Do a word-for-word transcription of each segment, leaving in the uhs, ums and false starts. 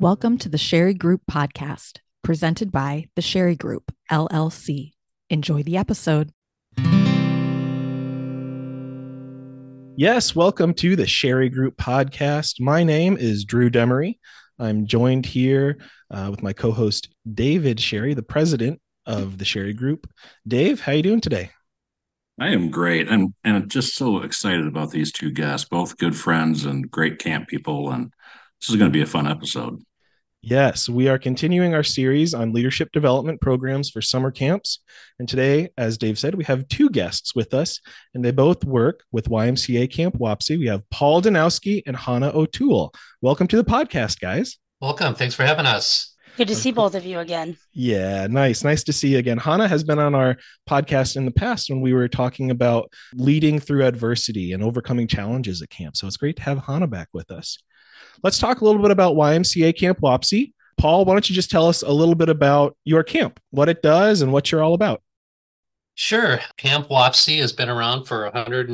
Welcome to the Sherry Group podcast, presented by the Sherry Group, L L C. Enjoy the episode. Yes, welcome to the Sherry Group podcast. My name is Drew Demery. I'm joined here uh, with my co-host David Sherry, the president of the Sherry Group. Dave, how you doing today? I am great. I'm and I'm just so excited about these two guests, both good friends and great camp people. And this is going to be a fun episode. Yes, we are continuing our series on leadership development programs for summer camps. And today, as Dave said, we have two guests with us, and they both work with Y M C A Camp Wapsie. We have Paul Danowski and Hannah O'Toole. Welcome to the podcast, guys. Welcome. Thanks for having us. Good to see both of you again. Yeah, nice. Nice to see you again. Hannah has been on our podcast in the past when we were talking about leading through adversity and overcoming challenges at camp. So it's great to have Hannah back with us. Let's talk a little bit about Y M C A Camp Wapsie. Paul, why don't you just tell us a little bit about your camp, what it does and what you're all about? Sure. Camp Wapsie has been around for one hundred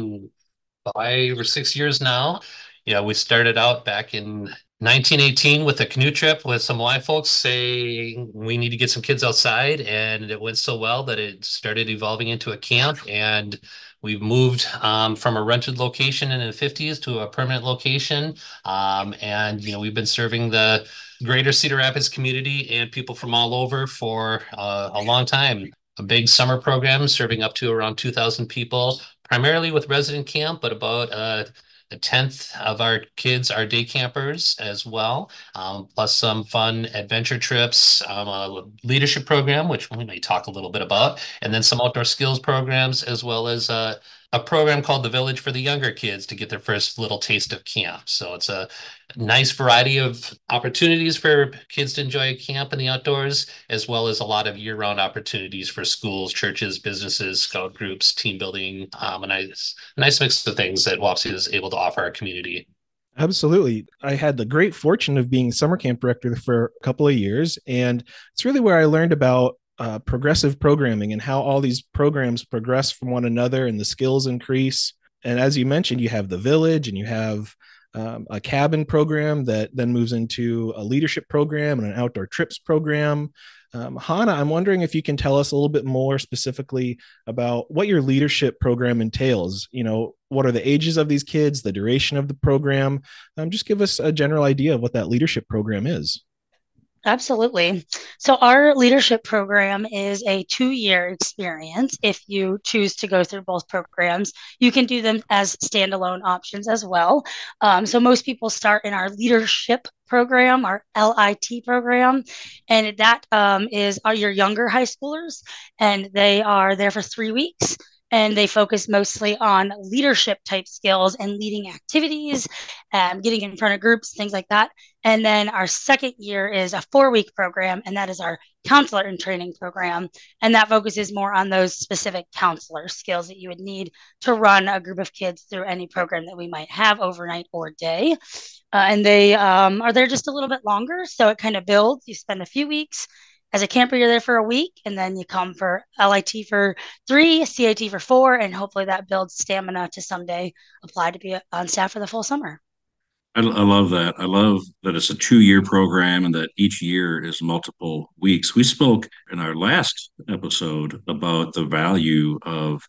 five or six years now. Yeah, we started out back in nineteen eighteen with a canoe trip with some Y folks saying we need to get some kids outside. And it went so well that it started evolving into a camp. And we've moved um, from a rented location in the fifties to a permanent location. Um, and, you know, we've been serving the greater Cedar Rapids community and people from all over for uh, a long time. A big summer program serving up to around two thousand people, primarily with resident camp, but about uh, a tenth of our kids are day campers as well, um, plus some fun adventure trips, um, a leadership program, which we may talk a little bit about, and then some outdoor skills programs, as well as uh, a program called The Village for the younger kids to get their first little taste of camp. So it's a nice variety of opportunities for kids to enjoy camp in the outdoors, as well as a lot of year-round opportunities for schools, churches, businesses, scout groups, team building, um, a nice, nice mix of things that Wapsie is able to offer our community. Absolutely. I had the great fortune of being summer camp director for a couple of years, and it's really where I learned about uh, progressive programming and how all these programs progress from one another and the skills increase. And as you mentioned, you have the village and you have um, a cabin program that then moves into a leadership program and an outdoor trips program. Um, Hannah, I'm wondering if you can tell us a little bit more specifically about what your leadership program entails. You know, what are the ages of these kids, the duration of the program? Um, just give us a general idea of what that leadership program is. Absolutely. So our leadership program is a two-year experience. If you choose to go through both programs, you can do them as standalone options as well. Um, so most people start in our leadership program, our L I T program, and that um, is are your younger high schoolers, and they are there for three weeks. And they focus mostly on leadership type skills and leading activities, um, getting in front of groups, things like that. And then our second year is a four week program, and that is our counselor in training program. And that focuses more on those specific counselor skills that you would need to run a group of kids through any program that we might have overnight or day. Uh, and they um, are there just a little bit longer. So it kind of builds. You spend a few weeks. As a camper, you're there for a week, and then you come for L I T for three, C A T for four, and hopefully that builds stamina to someday apply to be on staff for the full summer. I, I love that. I love that it's a two-year program and that each year is multiple weeks. We spoke in our last episode about the value of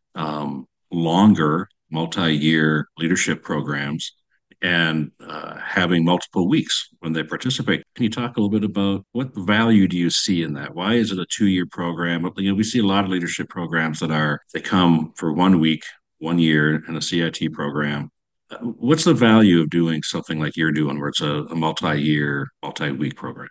um, longer multi-year leadership programs and uh, having multiple weeks when they participate. Can you talk a little bit about what value do you see in that? Why is it a two-year program? You know, we see a lot of leadership programs that are, they come for one week, one year in a C I T program. Uh, What's the value of doing something like you're doing where it's a, a multi-year, multi-week program?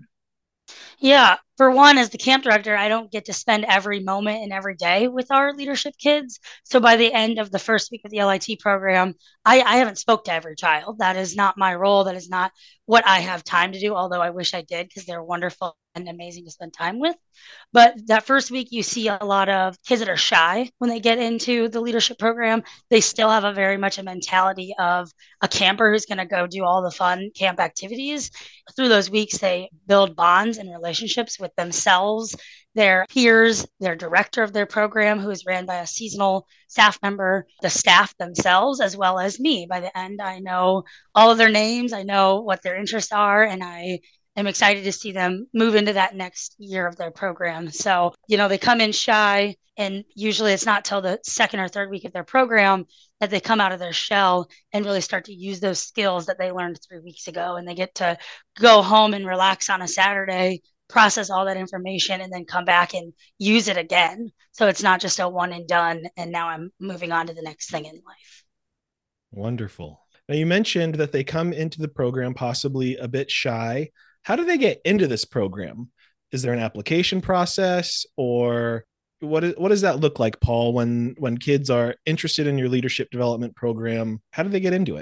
Yeah, for one, as the camp director, I don't get to spend every moment and every day with our leadership kids. So by the end of the first week of the L I T program, I, I haven't spoke to every child. That is not my role. That is not what I have time to do, although I wish I did because they're wonderful and amazing to spend time with. But that first week, you see a lot of kids that are shy when they get into the leadership program. They still have a very much a mentality of a camper who's going to go do all the fun camp activities. Through those weeks, they build bonds and relationships with themselves, their peers, their director of their program, who is ran by a seasonal staff member, the staff themselves, as well as me. By the end, I know all of their names, I know what their interests are, and I am excited to see them move into that next year of their program. So, you know, they come in shy, and usually it's not till the second or third week of their program that they come out of their shell and really start to use those skills that they learned three weeks ago. And they get to go home and relax on a Saturday, process all that information, and then come back and use it again. So it's not just a one and done, and now I'm moving on to the next thing in life. Wonderful. Now, you mentioned that they come into the program possibly a bit shy. How do they get into this program? Is there an application process, or what, is, what does that look like, Paul, when, when kids are interested in your leadership development program? How do they get into it?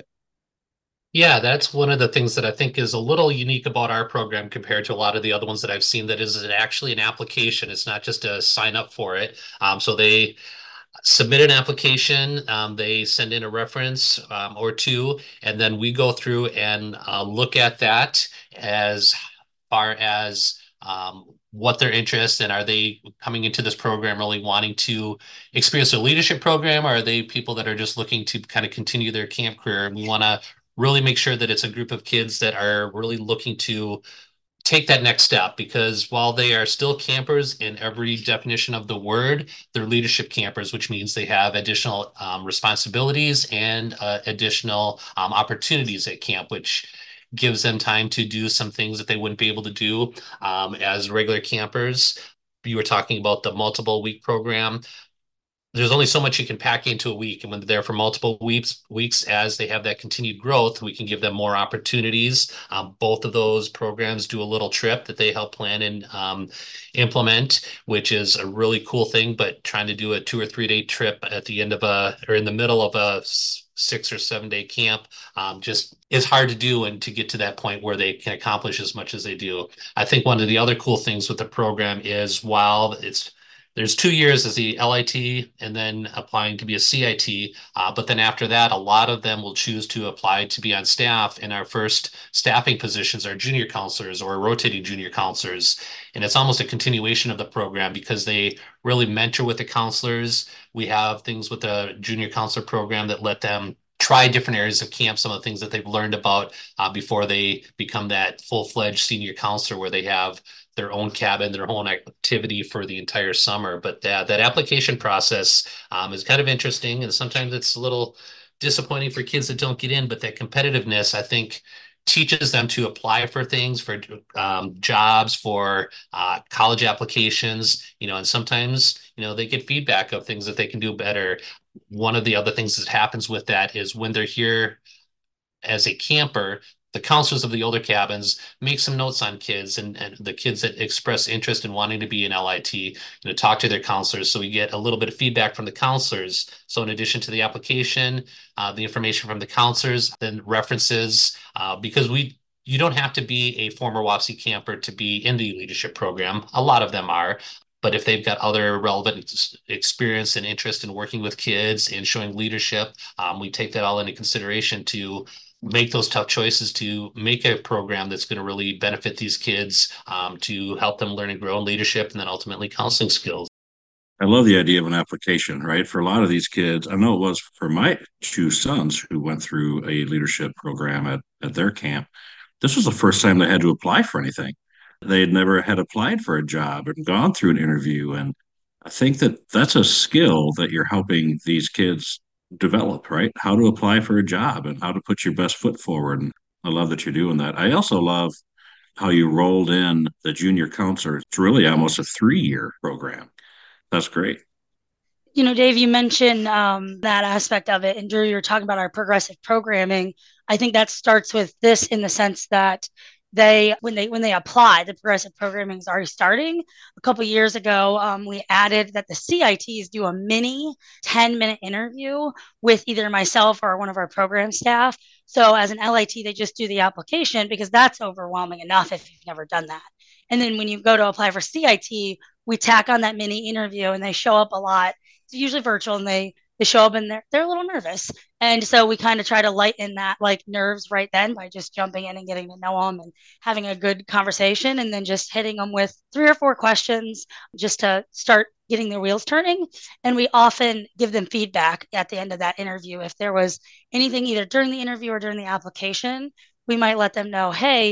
Yeah, that's one of the things that I think is a little unique about our program compared to a lot of the other ones that I've seen, that is actually an application. It's not just a sign up for it. Um, so they submit an application, um, they send in a reference um, or two, and then we go through and uh, look at that as far as um, what their interests, and are they coming into this program really wanting to experience a leadership program, or are they people that are just looking to kind of continue their camp career? And we want to really make sure that it's a group of kids that are really looking to take that next step, because while they are still campers in every definition of the word, they're leadership campers, which means they have additional um, responsibilities and uh, additional um, opportunities at camp, which gives them time to do some things that they wouldn't be able to do um, as regular campers. You were talking about the multiple week program. There's only so much you can pack into a week. And when they're there for multiple weeks, weeks as they have that continued growth, we can give them more opportunities. Um, both of those programs do a little trip that they help plan and um, implement, which is a really cool thing. But trying to do a two or three day trip at the end of a, or in the middle of a six or seven day camp um, just is hard to do, and to get to that point where they can accomplish as much as they do. I think one of the other cool things with the program is, while it's there's two years as the L I T and then applying to be a C I T. Uh, but then after that, a lot of them will choose to apply to be on staff. And our first staffing positions are junior counselors or rotating junior counselors. And it's almost a continuation of the program, because they really mentor with the counselors. We have things with the junior counselor program that let them try different areas of camp, some of the things that they've learned about uh, before they become that full-fledged senior counselor, where they have their own cabin, their own activity for the entire summer. But that, that application process um, is kind of interesting. And sometimes it's a little disappointing for kids that don't get in, but that competitiveness, I think, teaches them to apply for things, for um, jobs, for uh, college applications, you know, and sometimes, you know, they get feedback of things that they can do better. One of the other things that happens with that is, when they're here as a camper, the counselors of the older cabins make some notes on kids, and, and the kids that express interest in wanting to be an L I T, you know, talk to their counselors. So we get a little bit of feedback from the counselors. So in addition to the application, uh, the information from the counselors, then references, uh, because we you don't have to be a former W A P S I camper to be in the leadership program. A lot of them are. But if they've got other relevant experience and interest in working with kids and showing leadership, um, we take that all into consideration to make those tough choices, to make a program that's going to really benefit these kids, um, to help them learn and grow in leadership, and then ultimately counseling skills. I love the idea of an application, right? For a lot of these kids, I know it was for my two sons who went through a leadership program at, at their camp. This was the first time they had to apply for anything. They had never had applied for a job and gone through an interview. And I think that that's a skill that you're helping these kids develop, right? How to apply for a job and how to put your best foot forward. And I love that you're doing that. I also love how you rolled in the junior counselor. It's really almost a three-year program. That's great. You know, Dave, you mentioned um, that aspect of it, and Drew, you were talking about our progressive programming. I think that starts with this, in the sense that they, when they when they apply, the progressive programming is already starting. A couple of years ago, um, we added that the C I Ts do a mini ten minute interview with either myself or one of our program staff. So as an L I T, they just do the application, because that's overwhelming enough if you've never done that. And then when you go to apply for C I T, we tack on that mini interview, and they show up a lot. It's usually virtual, and they they show up and they're they're a little nervous. And so we kind of try to lighten that like nerves right then by just jumping in and getting to know them and having a good conversation, and then just hitting them with three or four questions just to start getting their wheels turning. And we often give them feedback at the end of that interview. If there was anything either during the interview or during the application, we might let them know, hey,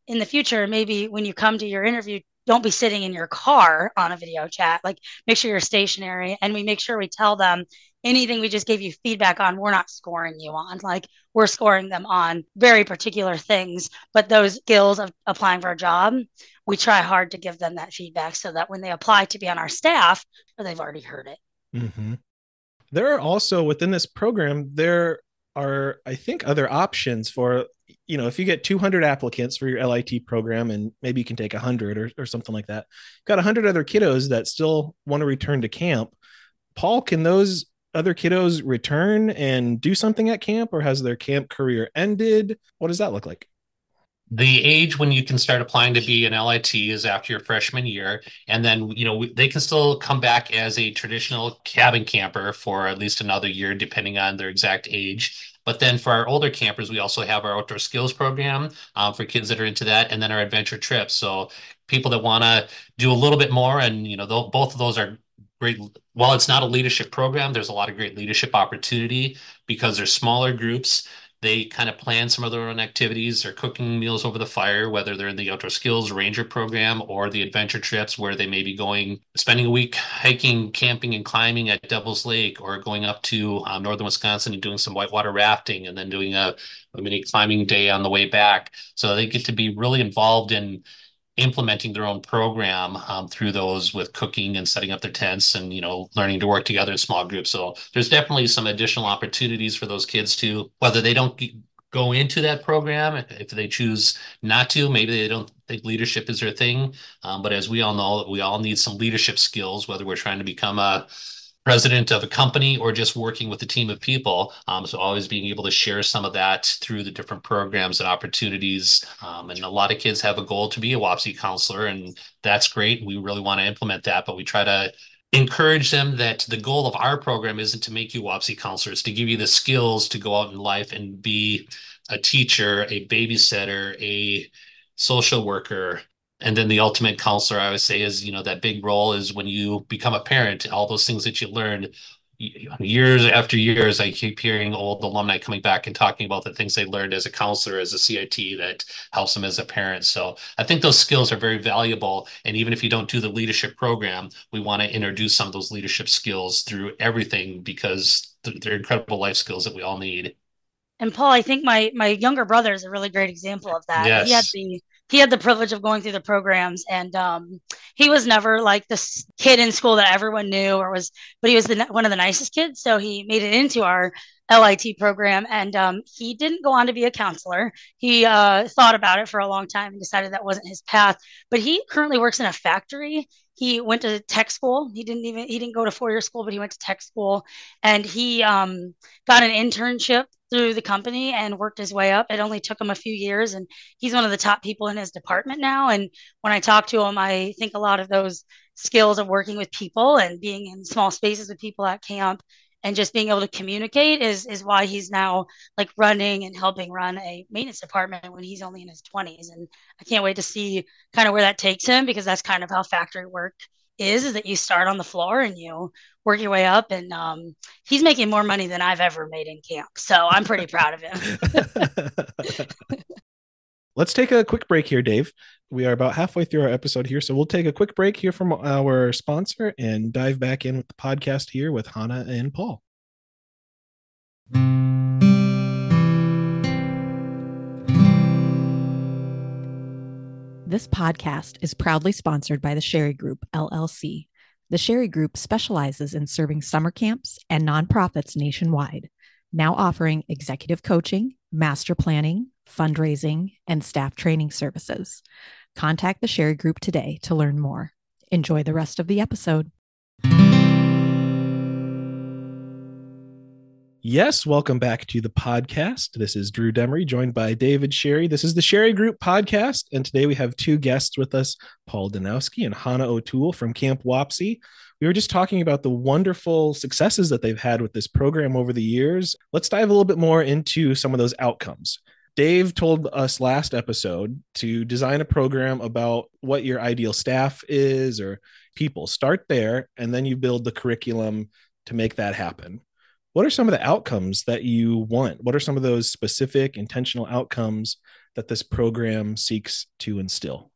in the future, maybe when you come to your interview, don't be sitting in your car on a video chat. Like, make sure you're stationary, and we make sure we tell them anything we just gave you feedback on, we're not scoring you on. Like, we're scoring them on very particular things, but those skills of applying for a job, we try hard to give them that feedback so that when they apply to be on our staff, or they've already heard it. Mm-hmm. There are also, within this program, there are, I think, other options for, you know, if you get two hundred applicants for your L I T program, and maybe you can take one hundred or, or something like that, got one hundred other kiddos that still want to return to camp. Paul, can those other kiddos return and do something at camp, or has their camp career ended? What does that look like? The age when you can start applying to be an L I T is after your freshman year. And then, you know, they can still come back as a traditional cabin camper for at least another year, depending on their exact age. But then for our older campers, we also have our outdoor skills program um, for kids that are into that, and then our adventure trips. So people that want to do a little bit more, and, you know, both of those are great. While it's not a leadership program, there's a lot of great leadership opportunity because they're smaller groups. They kind of plan some of their own activities. They're cooking meals over the fire, whether they're in the outdoor skills ranger program or the adventure trips where they may be going, spending a week hiking, camping, and climbing at Devil's Lake, or going up to um, northern Wisconsin and doing some whitewater rafting, and then doing a, a mini climbing day on the way back. So they get to be really involved in implementing their own program um, through those, with cooking and setting up their tents, and, you know, learning to work together in small groups. So there's definitely some additional opportunities for those kids to, whether they don't go into that program, if they choose not to, maybe they don't think leadership is their thing. Um, but as we all know, we all need some leadership skills, whether we're trying to become a president of a company or just working with a team of people. Um, so always being able to share some of that through the different programs and opportunities. Um, and a lot of kids have a goal to be a W A P S I counselor, and that's great. We really want to implement that, but we try to encourage them that the goal of our program isn't to make you W A P S I counselors, to give you the skills to go out in life and be a teacher, a babysitter, a social worker. And then the ultimate counselor, I always say, is, you know, that big role is when you become a parent, all those things that you learned years after years. I keep hearing old alumni coming back and talking about the things they learned as a counselor, as a C I T, that helps them as a parent. So I think those skills are very valuable. And even if you don't do the leadership program, we want to introduce some of those leadership skills through everything, because they're incredible life skills that we all need. And Paul, I think my my younger brother is a really great example of that. Yes. He had the he had the privilege of going through the programs, and um, he was never like this kid in school that everyone knew or was, but he was the, one of the nicest kids. So he made it into our L I T program, and um, he didn't go on to be a counselor. He uh, thought about it for a long time and decided that wasn't his path. But he currently works in a factory. He went to tech school. He didn't even he didn't go to four-year school, but he went to tech school, and he um, got an internship through the company and worked his way up. It only took him a few years, and he's one of the top people in his department now. And when I talk to him, I think a lot of those skills of working with people and being in small spaces with people at camp and just being able to communicate is is why he's now like running and helping run a maintenance department when he's only in his twenties. And I can't wait to see kind of where that takes him, because that's kind of how factory work is, is that you start on the floor and you work your way up. And um, he's making more money than I've ever made in camp. So I'm pretty proud of him. Let's take a quick break here, Dave. We are about halfway through our episode here, so we'll take a quick break here from our sponsor and dive back in with the podcast here with Hannah and Paul. This podcast is proudly sponsored by the Sherry Group, L L C. The Sherry Group specializes in serving summer camps and nonprofits nationwide, now offering executive coaching, master planning, fundraising, and staff training services. Contact the Sherry Group today to learn more. Enjoy the rest of the episode. Yes, welcome back to the podcast. This is Drew Demery, joined by David Sherry. This is the Sherry Group podcast, and today we have two guests with us, Paul Danowski and Hannah O'Toole from Camp W A P S I. We were just talking about the wonderful successes that they've had with this program over the years. Let's dive a little bit more into some of those outcomes. Dave told us last episode to design a program about what your ideal staff is or people. Start there, and then you build the curriculum to make that happen. What are some of the outcomes that you want? What are some of those specific intentional outcomes that this program seeks to instill?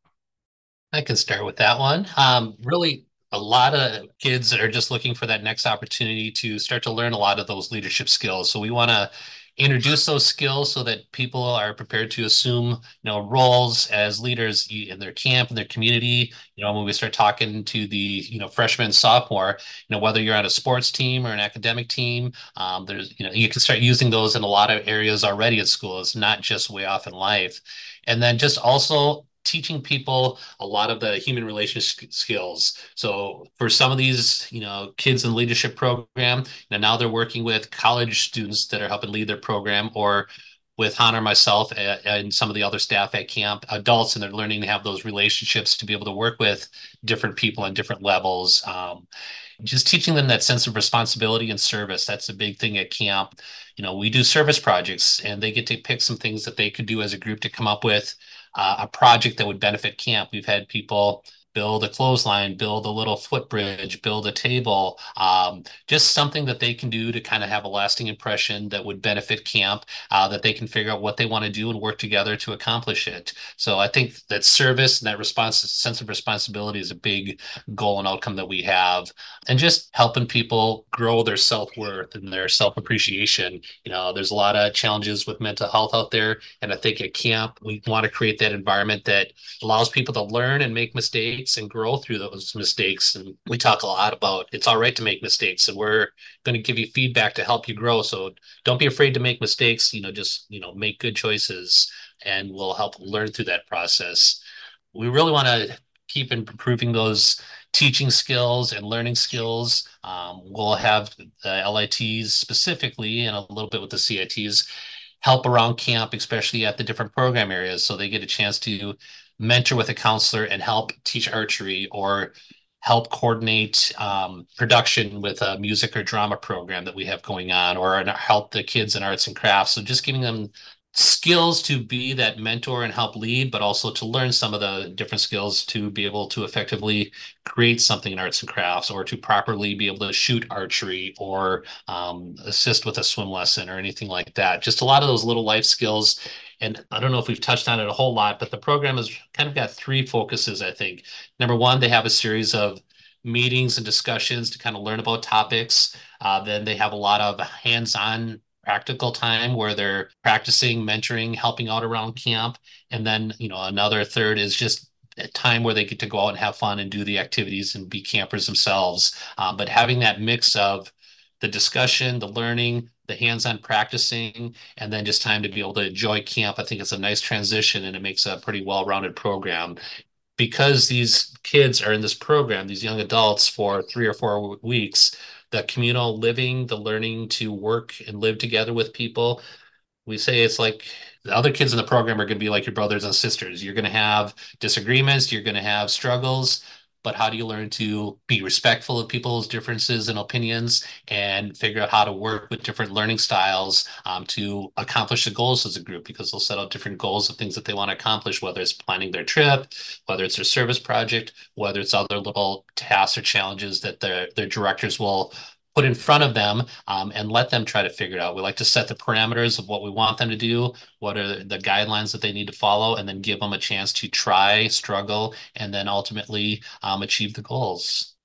I can start with that one. Um, really, a lot of kids are just looking for that next opportunity to start to learn a lot of those leadership skills. So we want to introduce those skills so that people are prepared to assume, you know, roles as leaders in their camp, in their community. You know, when we start talking to the, you know, freshman, sophomore, you know, whether you're on a sports team or an academic team, um, there's, you know, you can start using those in a lot of areas already at school. It's not just way off in life. And then just also teaching people a lot of the human relationship skills. So for some of these, you know, kids in the leadership program, and now they're working with college students that are helping lead their program, or with Hannah or myself and some of the other staff at camp, adults, and they're learning to have those relationships to be able to work with different people on different levels. Um, just teaching them that sense of responsibility and service. That's a big thing at camp. You know, we do service projects and they get to pick some things that they could do as a group to come up with uh, a project that would benefit camp. We've had people build a clothesline, build a little footbridge, build a table, um, just something that they can do to kind of have a lasting impression that would benefit camp, uh, that they can figure out what they want to do and work together to accomplish it. So I think that service and that response, sense of responsibility is a big goal and outcome that we have. And just helping people grow their self-worth and their self-appreciation. You know, there's a lot of challenges with mental health out there. And I think at camp, we want to create that environment that allows people to learn and make mistakes and grow through those mistakes. And we talk a lot about it's all right to make mistakes, and we're going to give you feedback to help you grow. So don't be afraid to make mistakes. You know, just, you know, make good choices, and we'll help learn through that process. We really want to keep improving those teaching skills and learning skills. Um, we'll have the L I Ts specifically, and a little bit with the C I Ts, help around camp, especially at the different program areas. So they get a chance to mentor with a counselor and help teach archery, or help coordinate um, production with a music or drama program that we have going on, or help the kids in arts and crafts. So just giving them skills to be that mentor and help lead, but also to learn some of the different skills to be able to effectively create something in arts and crafts, or to properly be able to shoot archery, or um, assist with a swim lesson or anything like that. Just a lot of those little life skills. And I don't know if we've touched on it a whole lot, but the program has kind of got three focuses, I think. Number one, they have a series of meetings and discussions to kind of learn about topics. Uh, then they have a lot of hands-on practical time where they're practicing, mentoring, helping out around camp. And then, you know, another third is just a time where they get to go out and have fun and do the activities and be campers themselves. Um, but having that mix of the discussion, the learning, the hands-on practicing, and then just time to be able to enjoy camp, I think it's a nice transition, and it makes a pretty well-rounded program. Because these kids are in this program, these young adults, for three or four weeks, the communal living, the learning to work and live together with people. We say it's like the other kids in the program are going to be like your brothers and sisters. You're going to have disagreements, you're going to have struggles, but how do you learn to be respectful of people's differences and opinions, and figure out how to work with different learning styles um, to accomplish the goals as a group? Because they'll set out different goals of things that they want to accomplish, whether it's planning their trip, whether it's their service project, whether it's other little tasks or challenges that their, their directors will put in front of them, um, and let them try to figure it out. We like to set the parameters of what we want them to do, what are the guidelines that they need to follow, and then give them a chance to try, struggle, and then ultimately um, achieve the goals.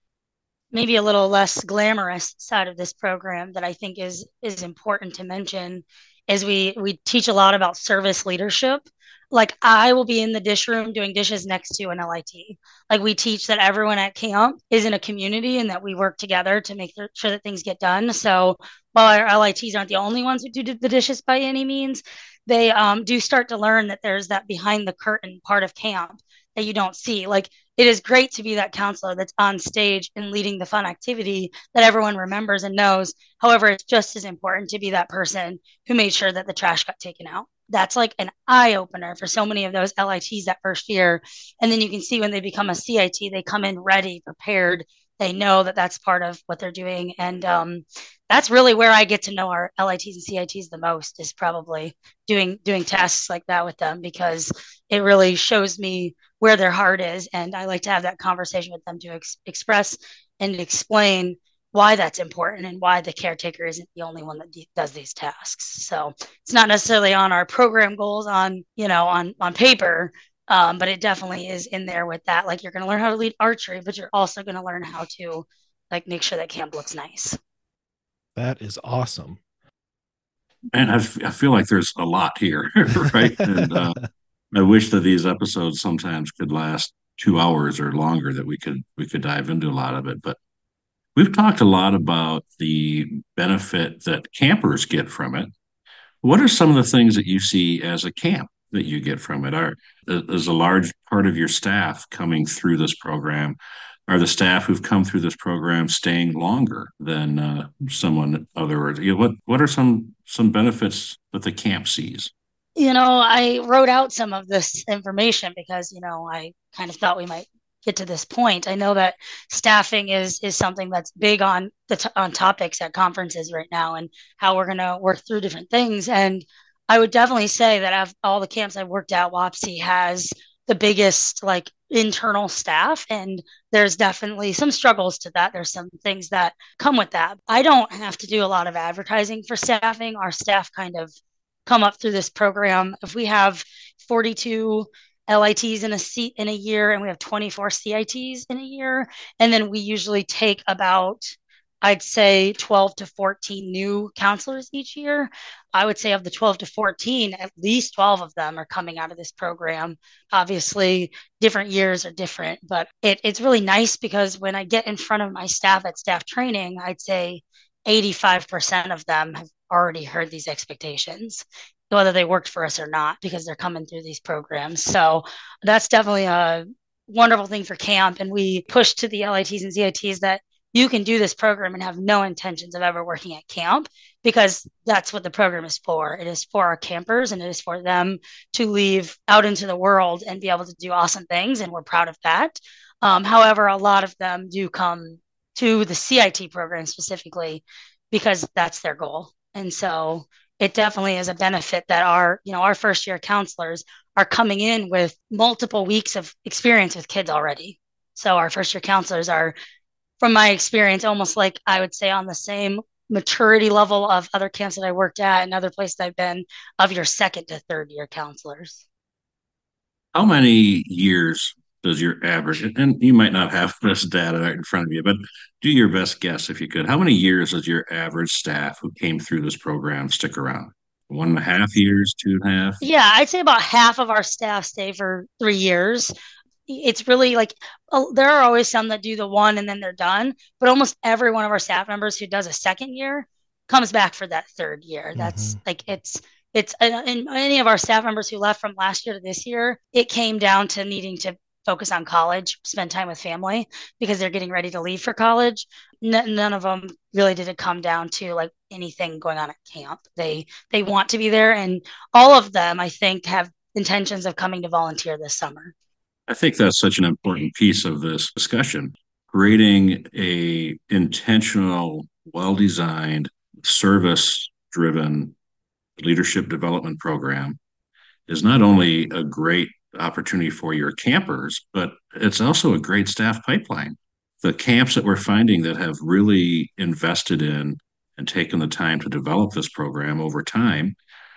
Maybe a little less glamorous side of this program that I think is is important to mention is we we teach a lot about service leadership. Like I will be in the dish room doing dishes next to an L I T. Like we teach that everyone at camp is in a community and that we work together to make sure that things get done. So while our L I Ts aren't the only ones who do the dishes by any means, they um, do start to learn that there's that behind the curtain part of camp that you don't see. Like it is great to be that counselor that's on stage and leading the fun activity that everyone remembers and knows. However, it's just as important to be that person who made sure that the trash got taken out. That's like an eye opener for so many of those L I Ts that first year. And then you can see when they become a C I T, they come in ready, prepared. They know that that's part of what they're doing. And um, that's really where I get to know our L I Ts and C I Ts the most, is probably doing doing tasks like that with them, because it really shows me where their heart is. And I like to have that conversation with them to ex- express and explain why that's important and why the caretaker isn't the only one that d- does these tasks. So it's not necessarily on our program goals on, you know, on, on paper, um, but it definitely is in there with that. Like you're going to learn how to lead archery, but you're also going to learn how to like make sure that camp looks nice. That is awesome. And I, f- I feel like there's a lot here, right? And uh, I wish that these episodes sometimes could last two hours or longer, that we could we could dive into a lot of it. But we've talked a lot about the benefit that campers get from it. What are some of the things that you see as a camp that you get from it? Are is a large part of your staff coming through this program? Are the staff who've come through this program staying longer than uh, someone other? You know, what what are some some benefits that the camp sees? You know, I wrote out some of this information because, you know, I kind of thought we might get to this point. I know that staffing is is something that's big on the t- on topics at conferences right now and how we're going to work through different things. And I would definitely say that of all the camps I've worked at, WAPSI has the biggest like internal staff, and there's definitely some struggles to that. There's some things that come with that. I don't have to do a lot of advertising for staffing. Our staff kind of come up through this program. If we have forty-two L I Ts in a seat in a year and we have twenty-four C I Ts in a year, and then we usually take about, I'd say twelve to fourteen new counselors each year. I would say of the twelve to fourteen, at least twelve of them are coming out of this program. Obviously, different years are different, but it, it's really nice because when I get in front of my staff at staff training, I'd say eighty-five percent of them have already heard these expectations, whether they worked for us or not, because they're coming through these programs. So that's definitely a wonderful thing for camp. And we push to the L I Ts and Z I Ts that you can do this program and have no intentions of ever working at camp, because that's what the program is for. It is for our campers, and it is for them to leave out into the world and be able to do awesome things. And we're proud of that. Um, however, a lot of them do come to the C I T program specifically because that's their goal. And so it definitely is a benefit that our, you know, our first year counselors are coming in with multiple weeks of experience with kids already. So our first year counselors are, from my experience, almost like I would say on the same maturity level of other camps that I worked at and other places I've been, of your second to third year counselors. How many years does your average, and you might not have this data in front of you, but do your best guess if you could. How many years does your average staff who came through this program stick around? One and a half years, two and a half? Yeah, I'd say about half of our staff stay for three years. It's really like uh, there are always some that do the one and then they're done, but almost every one of our staff members who does a second year comes back for that third year. That's Mhm. like it's it's uh, and any of our staff members who left from last year to this year, it came down to needing to focus on college, spend time with family because they're getting ready to leave for college. N- none of them really did it come down to like anything going on at camp. They they want to be there, and all of them, I think, have intentions of coming to volunteer this summer. I think that's such an important piece of this discussion. Creating a intentional, well-designed, service-driven leadership development program is not only a great opportunity for your campers, but it's also a great staff pipeline. The camps that we're finding that have really invested in and taken the time to develop this program over time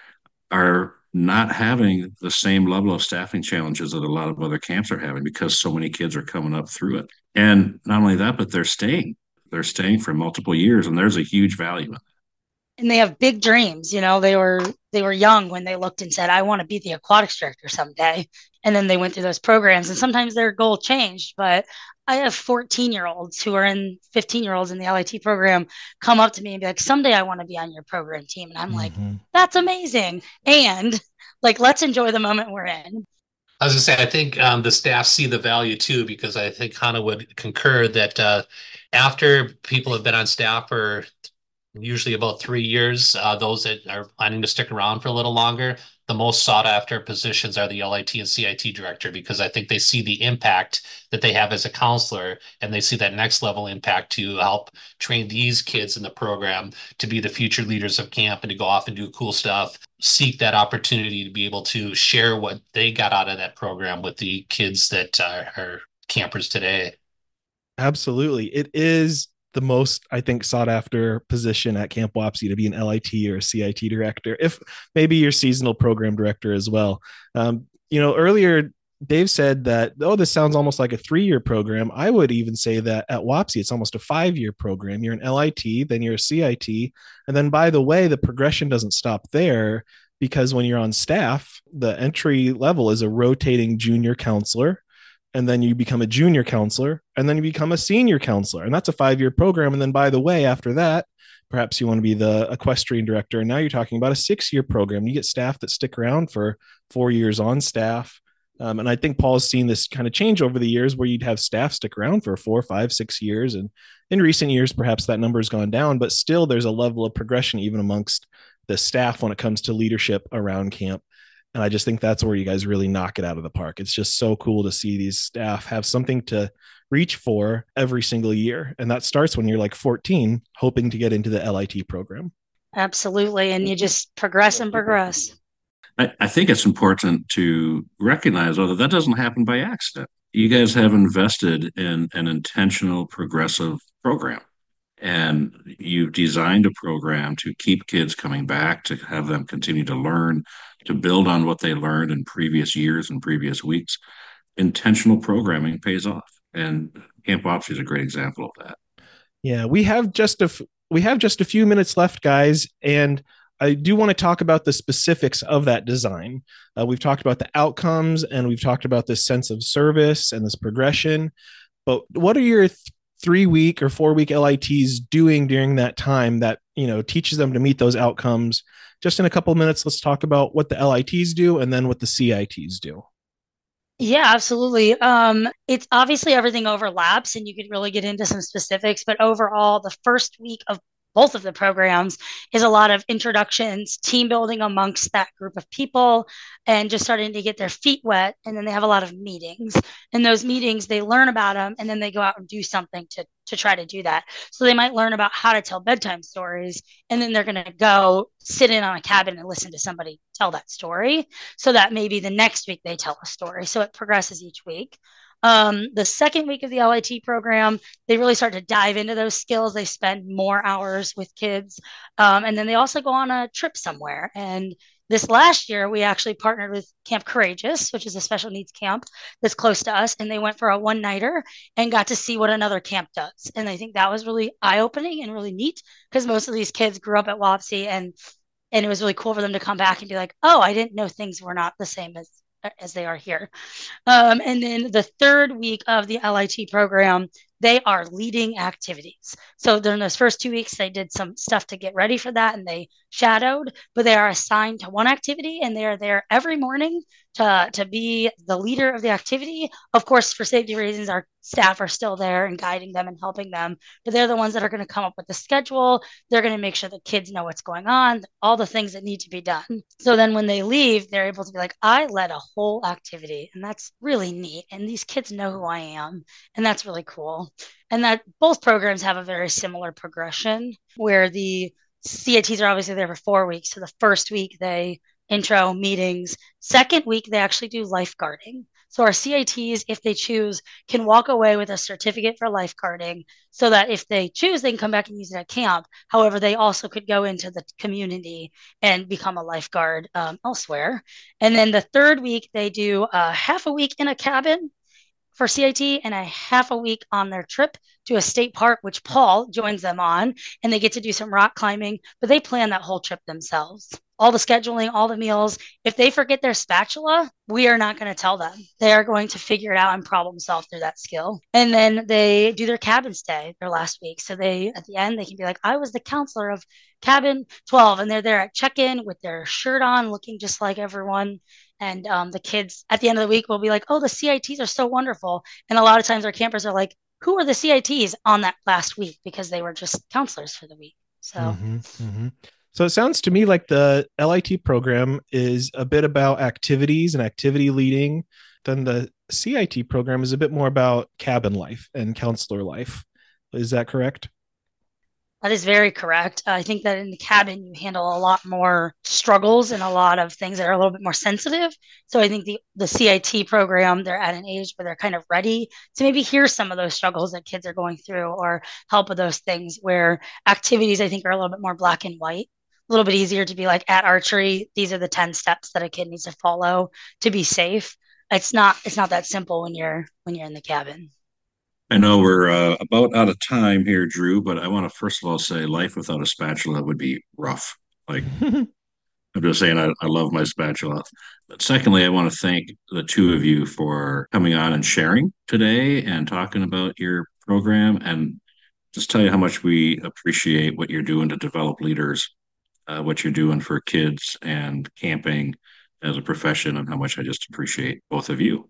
are not having the same level of staffing challenges that a lot of other camps are having because so many kids are coming up through it. And not only that, but they're staying. They're staying for multiple years, and there's a huge value in that. And they have big dreams. You know, they were they were young when they looked and said, I want to be the aquatics director someday. And then they went through those programs, and sometimes their goal changed. But I have fourteen year olds who are in fifteen year olds in the L I T program come up to me and be like, someday I want to be on your program team. And I'm like, Mhm. that's amazing. And like, let's enjoy the moment we're in. I was gonna say, I think um, the staff see the value too, because I think Hannah would concur that uh, after people have been on staff for usually about three years. Uh, those that are planning to stick around for a little longer, the most sought after positions are the L I T and C I T director, because I think they see the impact that they have as a counselor, and they see that next level impact to help train these kids in the program to be the future leaders of camp and to go off and do cool stuff, seek that opportunity to be able to share what they got out of that program with the kids that uh, are campers today. Absolutely. It is the most, I think, sought after position at Camp Wapsie, to be an L I T or a C I T director, if maybe your seasonal program director as well. Um, you know, earlier Dave said that, oh, this sounds almost like a three-year program. I would even say that at Wapsie, it's almost a five-year program. You're an L I T, then you're a C I T. And then, by the way, the progression doesn't stop there, because when you're on staff, the entry level is a rotating junior counselor. And then you become a junior counselor, and then you become a senior counselor. And that's a five-year program. And then, by the way, after that, perhaps you want to be the equestrian director. And now you're talking about a six-year program. You get staff that stick around for four years on staff. Um, and I think Paul's seen this kind of change over the years, where you'd have staff stick around for four, five, six years. And in recent years, perhaps that number has gone down, but still there's a level of progression even amongst the staff when it comes to leadership around camp. And I just think that's where you guys really knock it out of the park. It's just so cool to see these staff have something to reach for every single year. And that starts when you're like fourteen, hoping to get into the L I T program. Absolutely. And you just progress and progress. I, I think it's important to recognize, though, that that doesn't happen by accident. You guys have invested in an intentional progressive program, and you've designed a program to keep kids coming back, to have them continue to learn, to build on what they learned in previous years and previous weeks. Intentional programming pays off, and Camp Wapsie is a great example of that. Yeah, we have just a f- we have just a few minutes left, guys, and I do want to talk about the specifics of that design. Uh, we've talked about the outcomes, and we've talked about this sense of service and this progression. But what are your th- three week or four week L I Ts doing during that time that, you know, teaches them to meet those outcomes? Just in a couple of minutes, let's talk about what the L I Ts do and then what the C I Ts do. Yeah, absolutely. Um, it's obviously everything overlaps, and you could really get into some specifics, but overall, the first week of both of the programs is a lot of introductions, team building amongst that group of people, and just starting to get their feet wet. And then they have a lot of meetings. In those meetings, they learn about them, and then they go out and do something to, to try to do that. So they might learn about how to tell bedtime stories, and then they're going to go sit in on a cabin and listen to somebody tell that story, so that maybe the next week they tell a story. So it progresses each week. Um, the second week of the L I T program, they really start to dive into those skills. They spend more hours with kids. Um, and then they also go on a trip somewhere. And this last year, we actually partnered with Camp Courageous, which is a special needs camp that's close to us. And they went for a one-nighter and got to see what another camp does. And I think that was really eye-opening and really neat, because most of these kids grew up at Wapsie, and and it was really cool for them to come back and be like, oh, I didn't know things were not the same as as they are here. Um, and then the third week of the L I T program, they are leading activities. So during those first two weeks, they did some stuff to get ready for that, and they shadowed, but they are assigned to one activity, and they are there every morning to, to be the leader of the activity. Of course, for safety reasons, our staff are still there and guiding them and helping them, but they're the ones that are going to come up with the schedule. They're going to make sure the kids know what's going on, all the things that need to be done. So then when they leave, they're able to be like, I led a whole activity, and that's really neat. And these kids know who I am, and that's really cool. And that both programs have a very similar progression, where the C I Ts are obviously there for four weeks. So the first week, they intro meetings. Second week, they actually do lifeguarding. So our C I Ts, if they choose, can walk away with a certificate for lifeguarding, so that if they choose, they can come back and use it at camp. However, they also could go into the community and become a lifeguard um, elsewhere. And then the third week, they do uh, half a week in a cabin for C I T and a half a week on their trip to a state park, which Paul joins them on, and they get to do some rock climbing, but they plan that whole trip themselves. All the scheduling, all the meals. If they forget their spatula, we are not going to tell them. They are going to figure it out and problem solve through that skill. And then they do their cabin stay their last week. So they, at the end, they can be like, I was the counselor of cabin twelve, and they're there at check-in with their shirt on, looking just like everyone. And um, the kids at the end of the week will be like, oh, the C I Ts are so wonderful. And a lot of times our campers are like, who are the C I Ts on that last week? Because they were just counselors for the week. So, mm-hmm, mm-hmm. So it sounds to me like the L I T program is a bit about activities and activity leading. Then the C I T program is a bit more about cabin life and counselor life. Is that correct? That is very correct. I think that in the cabin, you handle a lot more struggles and a lot of things that are a little bit more sensitive. So I think the, the C I T program, they're at an age where they're kind of ready to maybe hear some of those struggles that kids are going through or help with those things where activities, I think, are a little bit more black and white. A little bit easier to be like at archery, these are the ten steps that a kid needs to follow to be safe. It's not it's not that simple when you're when you're in the cabin. I know we're uh, about out of time here, Drew, but I want to first of all say life without a spatula would be rough. Like, I'm just saying, I, I love my spatula. But secondly, I want to thank the two of you for coming on and sharing today and talking about your program, and just tell you how much we appreciate what you're doing to develop leaders, uh, what you're doing for kids and camping as a profession, and how much I just appreciate both of you.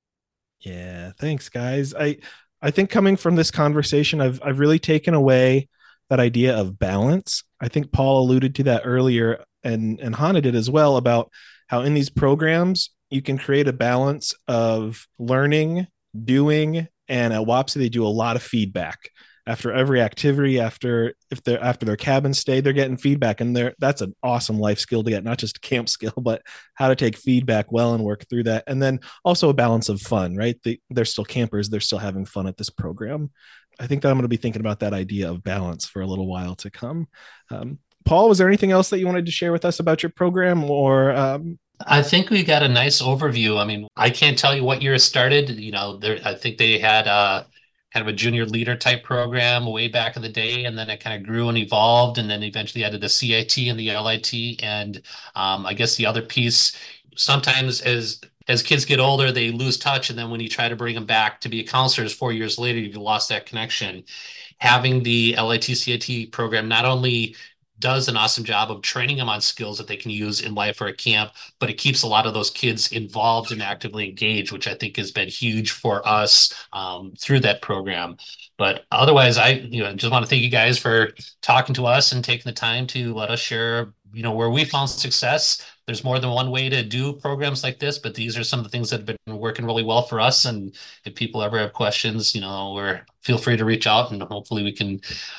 Yeah, thanks, guys. I I think coming from this conversation, I've I've really taken away that idea of balance. I think Paul alluded to that earlier, and and Hannah did as well, about how in these programs you can create a balance of learning, doing, and at WAPSI they do a lot of feedback after every activity, after if they're after their cabin stay, they're getting feedback, and they're that's an awesome life skill to get, not just a camp skill, but how to take feedback well and work through that. And then also a balance of fun, right? They, they're still campers, they're still having fun at this program. I think that I'm going to be thinking about that idea of balance for a little while to come. Um, Paul, was there anything else that you wanted to share with us about your program, or um, I think we got a nice overview. I mean, I can't tell you what year it started. You know, there, I think they had uh, kind of a junior leader type program way back in the day, and then it kind of grew and evolved, and then eventually added the C I T and the L I T. And um, I guess the other piece, sometimes as as kids get older, they lose touch, and then when you try to bring them back to be counselors four years later, you've lost that connection. Having the L I T C I T program not only does an awesome job of training them on skills that they can use in life or at camp, but it keeps a lot of those kids involved and actively engaged, which I think has been huge for us um, through that program. But otherwise, I you know just want to thank you guys for talking to us and taking the time to let us share, you know, where we found success. There's more than one way to do programs like this, but these are some of the things that have been working really well for us. And if people ever have questions, you know, we're feel free to reach out, and hopefully we can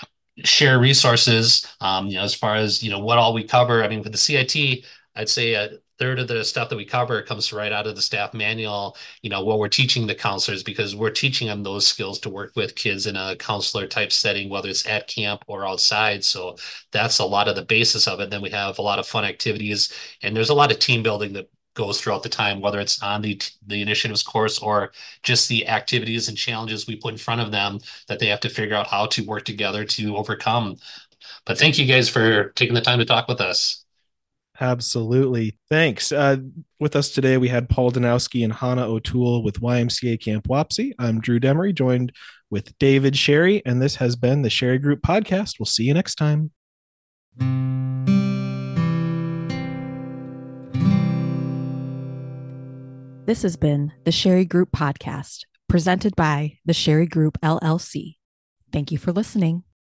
share resources, um, you know, as far as, you know, what all we cover. I mean, with the C I T, I'd say a third of the stuff that we cover comes right out of the staff manual, you know, what we're teaching the counselors, because we're teaching them those skills to work with kids in a counselor type setting, whether it's at camp or outside. So that's a lot of the basis of it. Then we have a lot of fun activities, and there's a lot of team building that goes throughout the time, whether it's on the the initiatives course or just the activities and challenges we put in front of them that they have to figure out how to work together to overcome. But thank you guys for taking the time to talk with us. Absolutely. Thanks. Uh, with us today, we had Paul Danowski and Hannah O'Toole with Y M C A Camp WAPSI. I'm Drew Demery, joined with David Sherry, and this has been the Sherry Group Podcast. We'll see you next time. This has been the Sherry Group Podcast, presented by the Sherry Group L L C. Thank you for listening.